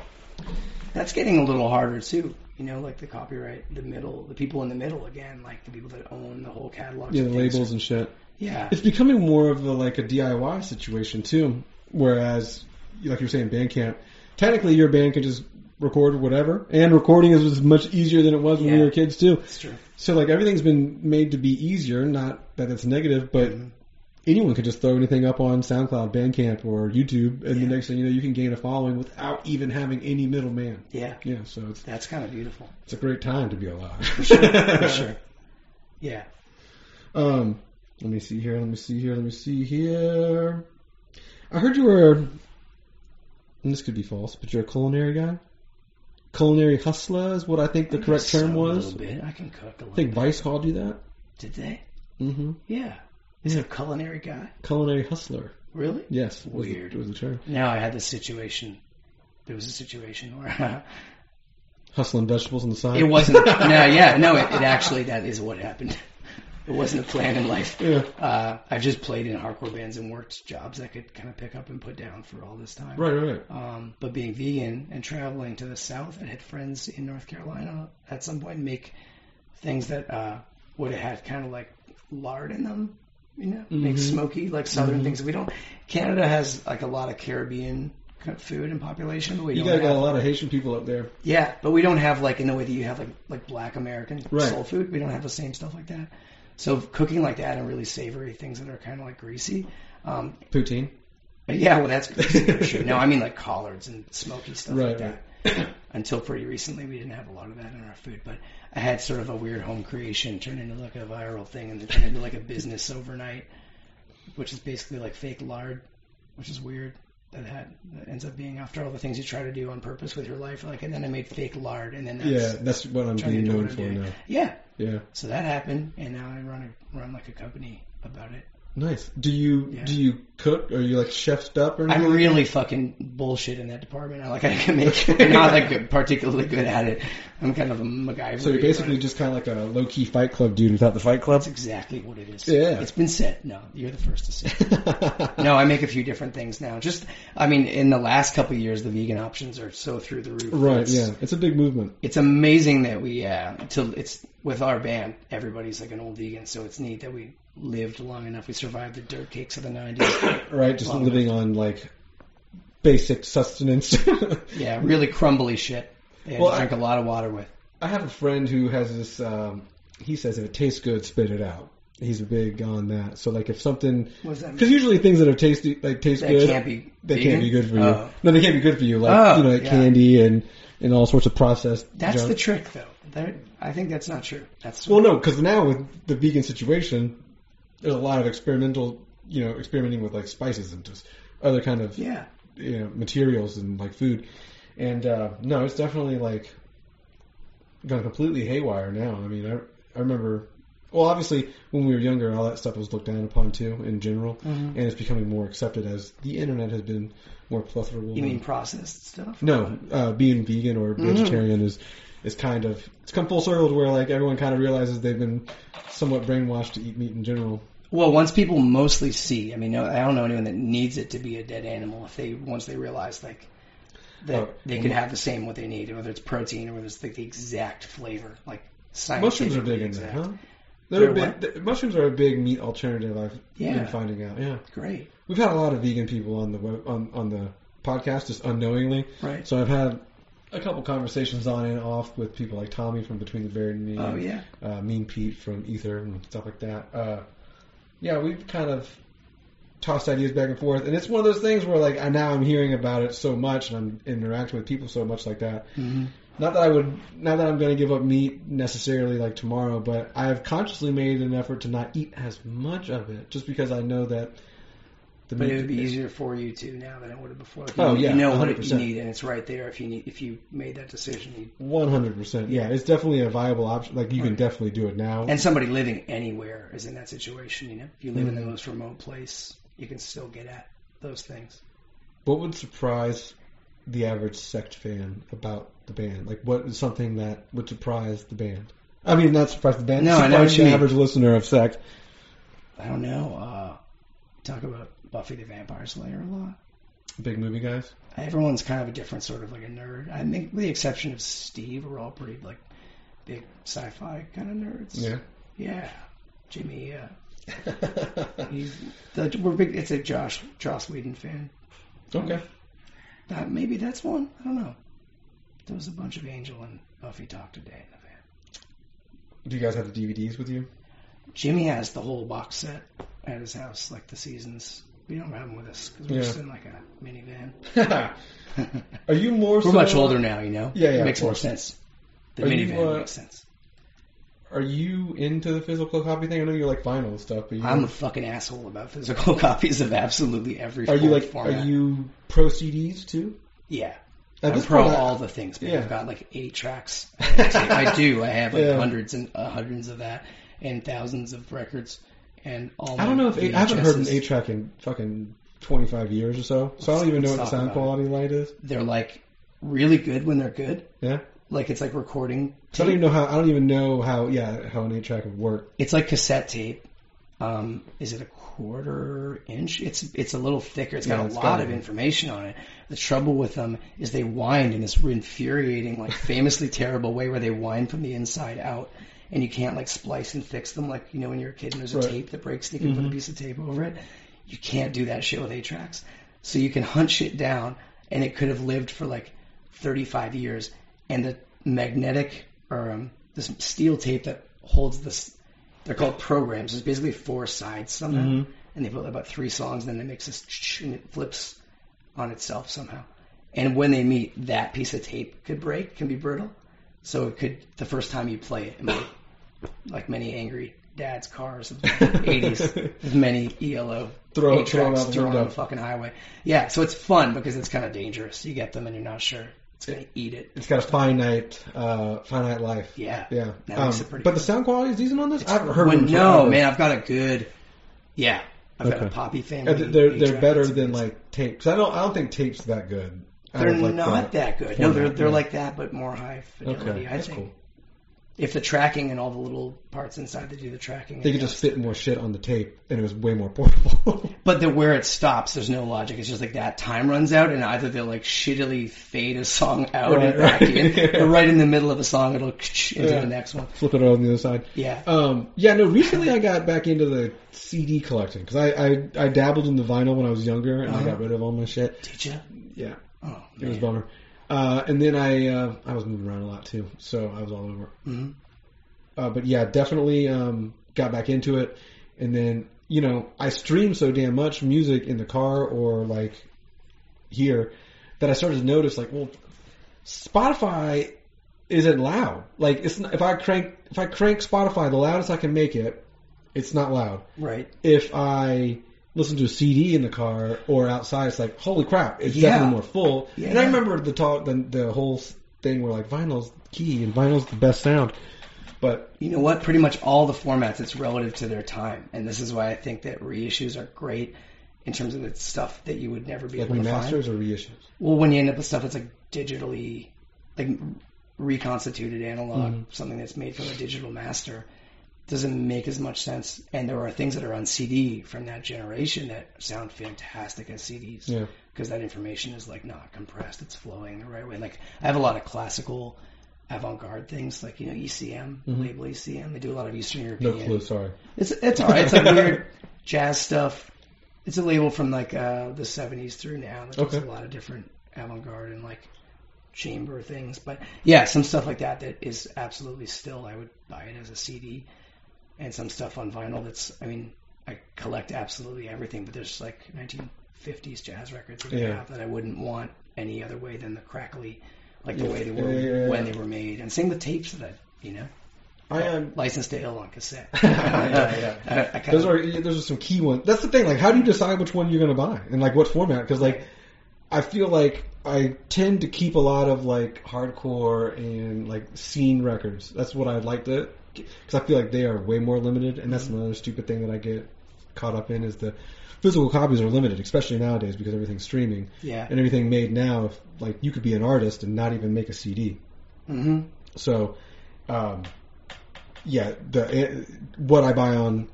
That's getting a little harder too. You know, like the copyright, the middle, the people in the middle again, like the people that own the whole catalog. yeah, the labels and shit. Yeah. It's becoming more of a, like a D I Y situation too, whereas, like you're saying, Bandcamp, technically your band can just record whatever, and recording is was much easier than it was when Yeah. we were kids too. That's true. So like everything's been made to be easier, not that it's negative, but Mhm. anyone could just throw anything up on SoundCloud, Bandcamp, or YouTube, and Yeah. the next thing you know, you can gain a following without even having any middleman. Yeah. Yeah, so it's That's kind of beautiful. it's a great time to be alive. For sure. For sure. Yeah. Um, let me see here. Let me see here. Let me see here. I heard you were, and this could be false, but you're a culinary guy. Culinary hustler is what I think the I correct can term sew was. A little bit. I can cook a little I think bit. Vice called you that. Did they? Mm-hmm. Yeah. Is Yeah. it a culinary guy? Culinary hustler. Really? Yes. was the- Weird. Was the term. Now I had this situation. There was a situation where Hustling vegetables on the side. it wasn't. No, yeah, no. It, it actually that is what happened. It wasn't a plan in life. Yeah. Uh, I've just played in hardcore bands and worked jobs I could kind of pick up and put down for all this time. Right, right, right. Um, but being vegan and traveling to the South, I had friends in North Carolina at some point make things that uh, would have had kind of like lard in them, you know, make Mhm. smoky, like Southern Mhm. things that we don't. Canada has like a lot of Caribbean kind of food and population. But we You don't guys got have, a lot of Haitian people up there. Yeah, but we don't have like in the way that you have like like Black American Right. soul food. We don't have the same stuff like that. So cooking like that and really savory things that are kind of like greasy. Um, Poutine. yeah, well that's greasy for sure. No, I mean like collards and smoky stuff Right, like that. Until pretty recently, we didn't have a lot of that in our food. But I had sort of a weird home creation turn into like a viral thing, and then turn into like a business overnight, which is basically like fake lard, which is weird. That, had, that ends up being after all the things you try to do on purpose with your life. Like, and then I made fake lard, and then that's, Yeah, that's what I'm turned being into known what I'm for doing. now. Yeah. Yeah. So that happened, and now I run a, run like a company about it. Nice. Do you Yeah. do you cook? Are you like chefed up or anything? I'm really fucking bullshit in that department. I like I can make. I'm not like particularly good at it. I'm kind of a MacGyver. So you're basically just kind of like a low key Fight Club dude without the Fight Club. That's exactly what it is. Yeah. It's been said. No, you're the first to say it. No, I make a few different things now. Just, I mean, in the last couple of years, the vegan options are so through the roof. Right. It's, Yeah. It's a big movement. It's amazing that we, uh, till it's with our band, everybody's like an old vegan, so it's neat that we lived long enough. We survived the dirt cakes of the nineties. Right. Just Long living on like basic sustenance. Yeah, really crumbly shit. They had Well, to drink I- a lot of water with. I have a friend who has this. Um, he says if it tastes good, spit it out. He's big on that. So like if something, What does that mean? because usually things that are tasty, like taste That good, can't be they vegan? can't be good for you. Oh. No, they can't be good for you. Like Oh, you know, like yeah. candy and and all sorts of processed. That's junk. the trick, though. That, I think that's not true. That's Well, no, because now with the vegan situation, there's a lot of experimental, you know, experimenting with like spices and just other kind of yeah. you know materials and like food. And uh, no, it's definitely like gone completely haywire now. I mean, I I remember. Well, obviously, when we were younger, all that stuff was looked down upon too, in general, Mhm. and it's becoming more accepted as the internet has been more plethorable. You mean and- processed stuff? no, uh, being vegan or Mhm. vegetarian is is kind of it's come full circle to where like everyone kind of realizes they've been somewhat brainwashed to eat meat in general. Well, once people mostly see, I mean, no, I don't know anyone that needs it to be a dead animal. If they once they realize like that Oh, they well, can have the same what they need, whether it's protein or whether it's like the exact flavor, like Mushrooms are scientifically big in exact. that, huh? They're They're a what? big, th- mushrooms are a big meat alternative. I've Yeah. been finding out. Yeah, Great, we've had a lot of vegan people on the web, on on the podcast just unknowingly. right? So I've had a couple conversations on and off with people like Tommy from Between the Buried and Me, Oh yeah, uh, Mean Pete from Ether and stuff like that. Uh, yeah, we've kind of tossed ideas back and forth, and it's one of those things where like I now I'm hearing about it so much, and I'm interacting with people so much like that. hmm Not that I would, not that I'm going to give up meat necessarily like tomorrow, but I have consciously made an effort to not eat as much of it, just because I know that the but meat it would be easier for you too now than it would have before. Like, you, Oh, yeah, you know one what hundred you percent. need, and it's right there. If you need, if you made that decision, you, one hundred percent. Yeah, it's definitely a viable option. Like you can Right. definitely do it now. and somebody living anywhere is in that situation. You know, if you live in the Mhm. most remote place, you can still get at those things. What would surprise the average Sect fan about the band? Like, what is something that would surprise the band? I mean, not surprise the band. No, I know surprise what you the mean. average listener of Sect. I don't know. Uh, talk about Buffy the Vampire Slayer a lot. Big movie guys. Everyone's kind of a different sort of like a nerd. I think, with the exception of Steve, we're all pretty like big sci-fi kind of nerds. Yeah. Yeah. Jimmy. Yeah. He's the, we're big. It's a Josh Joss Whedon fan. Okay. That maybe that's one. I don't know. There was a bunch of Angel and Buffy talk today in the van. Do you guys have the D V Ds with you? Jimmy has the whole box set at his house, like the seasons. We don't have them with us because we're Yeah. just in like a minivan. Are you more? We're so, much older now, you know. Yeah, yeah, It makes of more course. sense. The Are you, minivan uh, makes sense. Are you into the physical copy thing? I know you like vinyl and stuff, but you I'm a fucking asshole about physical copies of absolutely every. are you form- like format. are you pro C Ds too? Yeah. At I'm this pro point, I- all the things, man. yeah. I've got like eight tracks. I do. I have like Yeah. hundreds and uh, hundreds of that, and thousands of records, and all. I don't my know if eight, I haven't heard an V H Ses. eight track in fucking twenty-five years or so. So I don't even know what Let's the talk sound about quality light is. They're like really good when they're good. Yeah. Like it's like recording. So I don't tape. even know how. I don't even know how. Yeah, how an eight track would work. It's like cassette tape. Um, is it a quarter inch? It's it's a little thicker. It's got Yeah, a it's lot gotta of be. information on it. The trouble with them is they wind in this infuriating, like famously terrible way where they wind from the inside out, and you can't like splice and fix them like you know when you're a kid and there's a Right. tape that breaks and you can put Mhm. a piece of tape over it. You can't do that shit with eight tracks. So you can hunt shit down and it could have lived for like thirty-five years. And the magnetic or um, this steel tape that holds this, they're called programs. There's basically four sides somehow, mm-hmm. and they put about three songs, and then it makes this and it flips on itself somehow. And when they meet, that piece of tape could break, can be brittle. So it could, the first time you play it, it might, like many angry dad's cars of the eighties, with many E L O throw, eight throw tracks out the thrown on window. the fucking highway. Yeah, so it's fun because it's kind of dangerous. You get them and you're not sure it's going to eat it. It's got a finite, uh, finite life. Yeah. Yeah. That Um, makes it pretty but cool. the sound quality is decent on this? It's, I haven't heard when, one No, forever. man, I've got a good, yeah, I've got Okay. a Poppy Uh, family. They're, they're eight-track. better It's than amazing. like tape. Because I don't, I don't think tape's that good. I They're don't like not the that good. No, they're format, they're yeah. like that, but more high fidelity. Okay, I that's think. cool. If the tracking and all the little parts inside that do the tracking, They could just fit more shit on the tape, and it was way more portable. But the where it stops, there's no logic. It's just like that time runs out, and either they'll like shittily fade a song out Right, and back right. in, Yeah. or right in the middle of a song, it'll into Yeah. the next one. Flip it on the other side. Yeah. Um, yeah, no, recently I got back into the C D collecting, because I, I, I dabbled in the vinyl when I was younger, and Uh-huh. I got rid of all my shit. Did you? Yeah, Oh, it was a man. bummer. Uh, and then I uh, I was moving around a lot too, so I was all over. Mm-hmm. Uh, but yeah, definitely um, got back into it. And then, you know, I stream so damn much music in the car or like here that I started to notice like, well, Spotify isn't loud. Like it's not, if I crank if I crank Spotify the loudest I can make it, it's not loud. Right. If I listen to a C D in the car or outside, it's like, holy crap, it's Yeah. definitely more full. Yeah. And I remember the talk, the, the whole thing where like vinyl's key and vinyl's the best sound. But You know what? Pretty much all the formats, it's relative to their time. And this is why I think that reissues are great in terms of the stuff that you would never be like able to find. remasters or reissues? Well, when you end up with stuff that's like digitally, like reconstituted analog, Mhm. something that's made from a digital master, doesn't make as much sense. And there are things that are on C D from that generation that sound fantastic as C Ds. Yeah. Because that information is like not compressed, it's flowing the right way. Like I have a lot of classical avant-garde things, like, you know, E C M, Mhm. label E C M. They do a lot of Eastern No European. clue, sorry. It's it's alright. It's like weird jazz stuff. It's a label from like uh, the seventies through now that does Okay. a lot of different avant-garde and like chamber things. But yeah, some stuff like that that is absolutely still, I would buy it as a C D. And some stuff on vinyl that's, I mean, I collect absolutely everything, but there's like nineteen fifties jazz records that I Yeah. have that I wouldn't want any other way than the crackly, like the Yeah. way they were Yeah, yeah, yeah. when they were made. And same with tapes that, you know. I am. Licensed to Ill on cassette. Yeah, yeah. I, I kinda, Those are those are some key ones. That's the thing. Like, how do you decide which one you're going to buy and like what format? Because like, I feel like I tend to keep a lot of like hardcore and like scene records. That's what I'd like to, because I feel like they are way more limited. And that's Mm-hmm. another stupid thing that I get caught up in is the physical copies are limited, especially nowadays because everything's streaming Yeah. and everything made now. If, like, you could be an artist and not even make a C D. Mm-hmm. So, um, yeah, the it, what I buy on,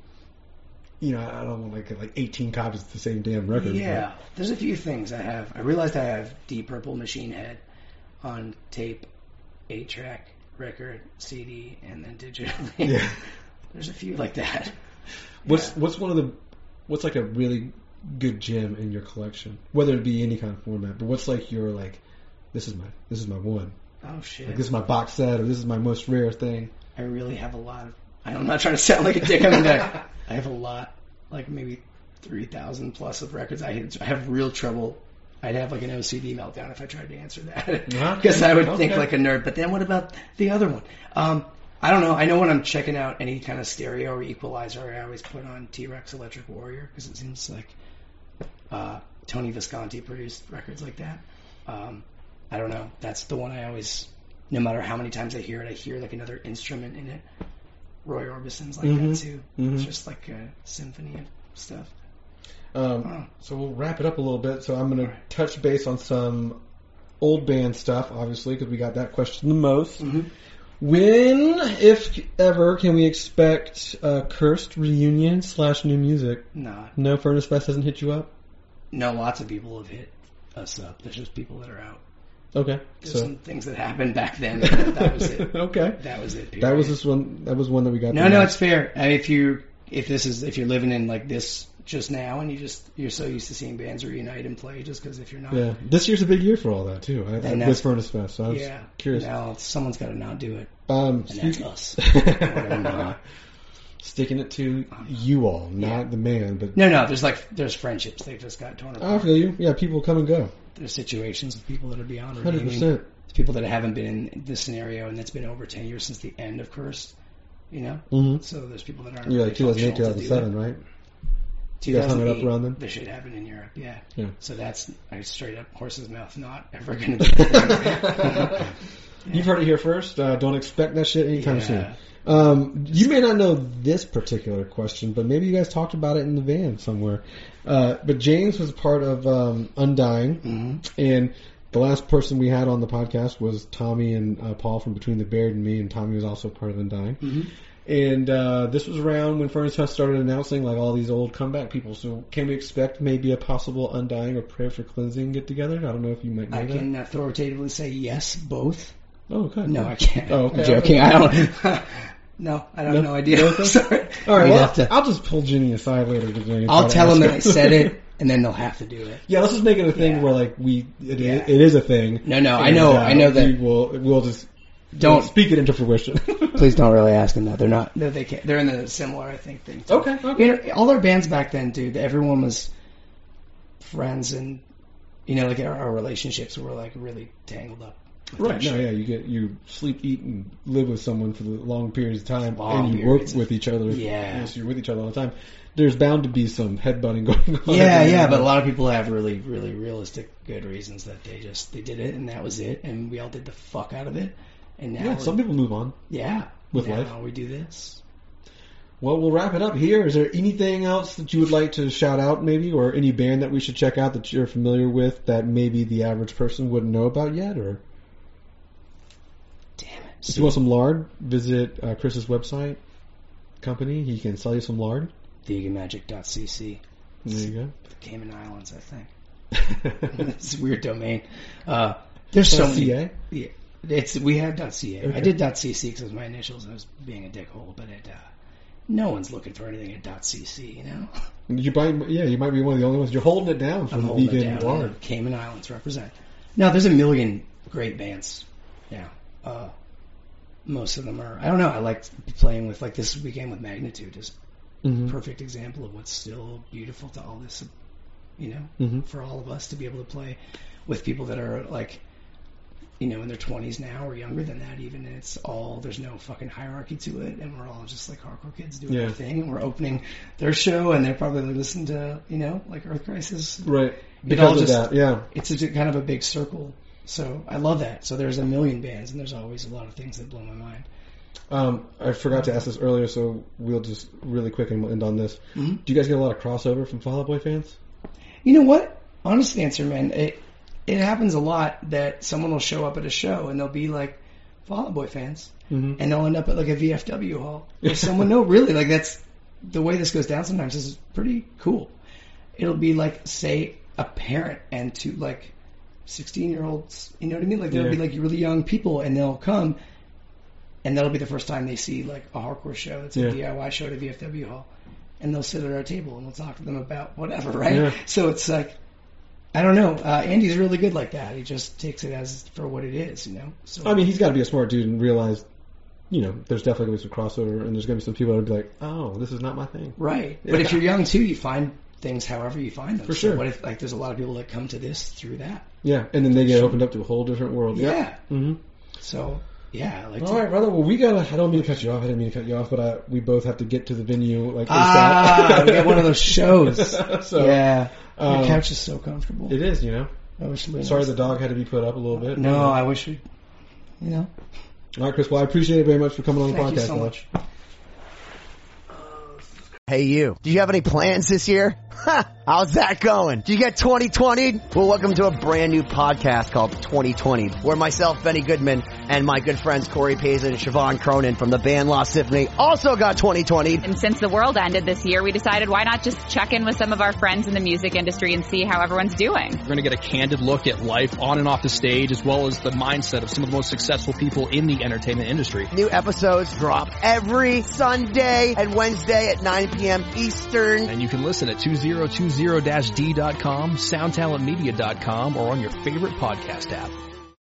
you know, I don't want to get like eighteen copies of the same damn record. Yeah, there's a few things I have. I realized I have Deep Purple Machine Head on tape, eight track, record, C D, and then digitally. Yeah. There's a few like that. What's Yeah. what's one of the what's like a really good gem in your collection, whether it be any kind of format, but what's like your like this is my this is my one, Oh shit! like this is my box set or this is my most rare thing. I really have a lot of. I'm not trying to sound like a dick. I mean, I, I have a lot, like maybe three thousand plus of records. I have, I have real trouble. I'd have like an O C D meltdown if I tried to answer that, because I would think Okay. like a nerd. But then what about the other one? Um, I don't know. I know when I'm checking out any kind of stereo or equalizer, I always put on T-Rex Electric Warrior because it seems like uh, Tony Visconti produced records like that. Um, I don't know. That's the one I always, no matter how many times I hear it, I hear like another instrument in it. Roy Orbison's like Mhm. that too. Mhm. It's just like a symphony of stuff. Um, Oh. So we'll wrap it up a little bit. So I'm going to Alright. touch base on some old band stuff, obviously, because we got that question the most. Mm-hmm. When, if ever, can we expect a Cursed reunion slash new music? Nah, No, Furnace Fest hasn't hit you up? no, lots of people have hit us up. There's just people that are out. Okay. There's So some things that happened back then. That, that was it. okay. That was it. That period. was this one. That was one that we got. No, the no, most. it's fair. I mean, if you if this is if you're living in like this just now, and you just you're so used to seeing bands reunite and play. Just because if you're not, Yeah, this year's a big year for all that too. I, I, And with that's- Furnace Fest, so I was yeah, curious. now someone's got to not do it, Um, and that's speak- us. We're not. Sticking it to you all, not Yeah. the man, but No, no, there's like there's friendships they've just got torn I apart. feel you. Yeah, people come and go. There's situations with people that are beyond Hundred redeeming. percent. There's people that haven't been in this scenario, and it's been over ten years since the end of Cursed. You know, Mm-hmm. so there's people that aren't. Yeah, really like two thousand eight, two functional to thousand do seven, right? that. You guys hung it up two thousand eight, around then? The shit happened in Europe, yeah. Yeah. So that's I straight up horse's mouth. Not ever going to do that. You've heard it here first. Uh, don't expect that shit anytime Yeah. soon. Um, you may not know this particular question, but maybe you guys talked about it in the van somewhere. Uh, but James was part of um, Undying, Mhm. and the last person we had on the podcast was Tommy and uh, Paul from Between the Beard and Me, and Tommy was also part of Undying. Mm-hmm. And uh, this was around when Furnace Fest started announcing like all these old comeback people. So can we expect maybe a possible Undying or Prayer for Cleansing get together? I don't know if you might know I that. can authoritatively say yes, both. Oh, okay. No, I can't. Oh, okay. I'm joking. I don't. No, I have No? no idea. No, okay. Sorry. All right, We'd well, have to- I'll just pull Ginny aside later. to try I'll to tell them ask that I her. said it, and then they'll have to do it. Yeah, let's just make it a thing Yeah. where like we it, Yeah. it is a thing. No, no, I And, know, uh, I know that. we will we'll just Don't speak it into fruition. please don't really ask them that. They're not. No, they can't. They're in a similar, I think, thing. Too. Okay, okay. You know, all our bands back then, dude. Everyone was friends, and you know, like our, our relationships were like really tangled up. with Right. that No, shit. yeah, you get you sleep, eat, and live with someone for the long periods of time, Long and you work periods of- with each other. Yeah. so you're with each other all the time. There's bound to be some headbutting going on. Yeah, every yeah, now but a and lot of people have really, really realistic, good reasons that they just they did it, and that was it, and we all did the fuck out of it, and now then. Yeah, we're- some people move on. yeah, with now life. we do this. Well, we'll wrap it up here. Is there anything else that you would like to shout out, maybe, or any band that we should check out that you're familiar with that maybe the average person wouldn't know about yet? Or Damn it! if you want some lard, visit uh, Chris's website company. He can sell you some lard. Vegan Magic dot c c. There you go. The Cayman Islands, I think. It's a weird domain. Uh, there's so many. .ca? Yeah, it's we have .ca. Okay. I did .cc because it was my initials. I was being a dickhole, but it. Uh, no one's looking for anything at .cc, you know. You might, yeah, you might be one of the only ones. You're holding it down for I'm the holding vegan it down. lard. Cayman Islands represent. No, there's a million great bands now. Uh, most of them are. I don't know. I liked playing with like this weekend with Magnitude is Mm-hmm. perfect example of what's still beautiful to all this, you know, Mm-hmm. for all of us to be able to play with people that are like, you know, in their twenties now or younger than that even, and it's all, there's no fucking hierarchy to it, and we're all just like hardcore kids doing Yeah. their thing, and we're opening their show, and they're probably listening to, you know, like Earth Crisis. Right. It Because all of just, that, yeah. it's a, kind of a big circle. So I love that. So there's a million bands, and there's always a lot of things that blow my mind. Um, I forgot to ask this earlier, so we'll just really quick and we'll end on this. Mm-hmm. Do you guys get a lot of crossover from Fall Out Boy fans? You know what? Honest answer, man. It it happens a lot that someone will show up at a show and they'll be like Fall Out Boy fans, Mm-hmm. and they'll end up at like a V F W hall. Or someone, no, really, like that's the way this goes down. Sometimes is pretty cool. It'll be like, say, a parent and two like sixteen year olds. You know what I mean? Like there'll Yeah. be like really young people, and they'll come. And that'll be the first time they see like a hardcore show. That's a Yeah. D I Y show at a V F W hall. And they'll sit at our table and we'll talk to them about whatever, right? Yeah. So it's like, I don't know. Uh, Andy's really good like that. He just takes it as for what it is, you know? So I mean, he's got to be a smart dude and realize, you know, there's definitely going to be some crossover, and there's going to be some people that will be like, oh, this is not my thing. right. But if Yeah. you're young too, you find things however you find them. For So sure. what if, like, there's a lot of people that come to this through that? Yeah, and then they get opened up to a whole different world. Yeah. Mm-hmm. So, yeah. I like All to. right, brother. Well, we gotta. I don't mean to cut you off. I didn't mean to cut you off, but I, we both have to get to the venue. Like Ah, ASAP. we got one of those shows. So, yeah. um, Your couch is so comfortable. It is, you know. I wish we Sorry, the dog had to be put up a little bit. No, I wish we, you know. All right, Chris. Well, I appreciate it very much for coming on the Thank podcast. you so brother. much. Hey you, do you have any plans this year? Ha! How's that going? Do you get twenty twenty? Well, welcome to a brand new podcast called twenty twenty, where myself, Benny Goodman, and my good friends Corey Payson and Siobhan Cronin from the band Lost Symphony also got twenty twenty. And since the world ended this year, we decided why not just check in with some of our friends in the music industry and see how everyone's doing. We're going to get a candid look at life on and off the stage, as well as the mindset of some of the most successful people in the entertainment industry. New episodes drop every Sunday and Wednesday at nine p.m. Eastern. And you can listen at two thousand twenty dash d dot com, sound talent media dot com, or on your favorite podcast app.